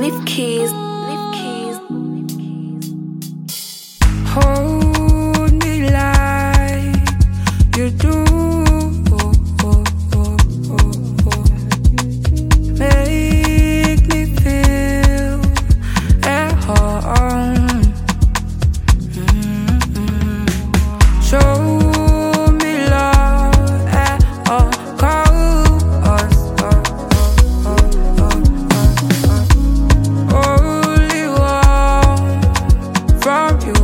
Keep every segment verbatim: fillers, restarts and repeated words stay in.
Leave keys, leave keys. Hold me like you do. Make me feel at home. Mm-hmm. Show me love at all costs. Only one from you.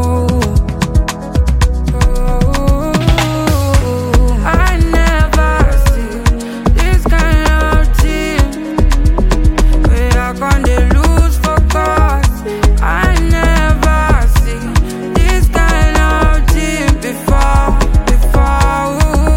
I never see this kind of team where I can't lose focus. I never see this kind of team before, before.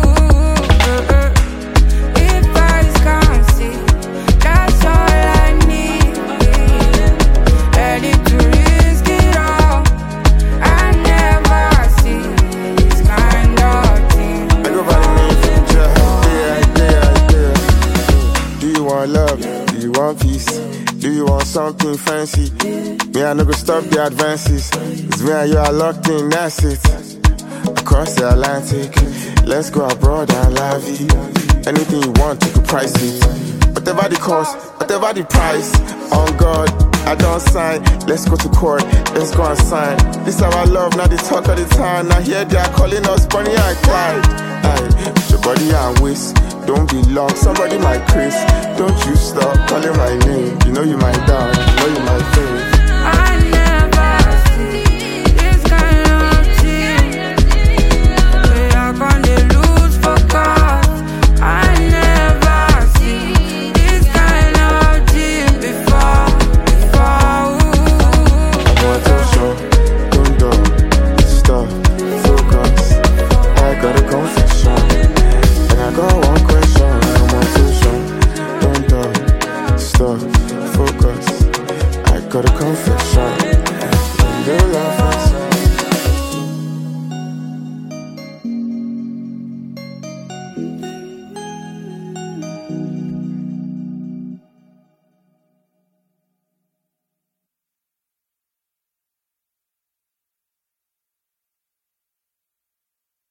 If eyes can't see, that's all I need. Ready to risk it all. I never see this kind of team. I go by the name Future. Idea, idea, idea. Do you want love? Do you want peace? Do you want something fancy? Me, I no go stop the advances. It's me and you are locked in, that's it. Across the Atlantic, let's go abroad and la vie. Anything you want, you can price it. Whatever the cost, whatever the price. On God, I don't sign. Let's go to court, let's go and sign. This our love, now the talk of the town. Now here they are calling us Bonnie and Clyde. Aye, put your body and waist. Don't be long, somebody might Chris. Don't you stop calling my name. You know you my dog, you know you my fave. I never see this kind of team where I can't lose focus. I never see this kind of team before, before. Want to show, don't do, stop, focus. I got a confession, and I got one question. I want to show, don't do, stop, focus. I got a confession, and you love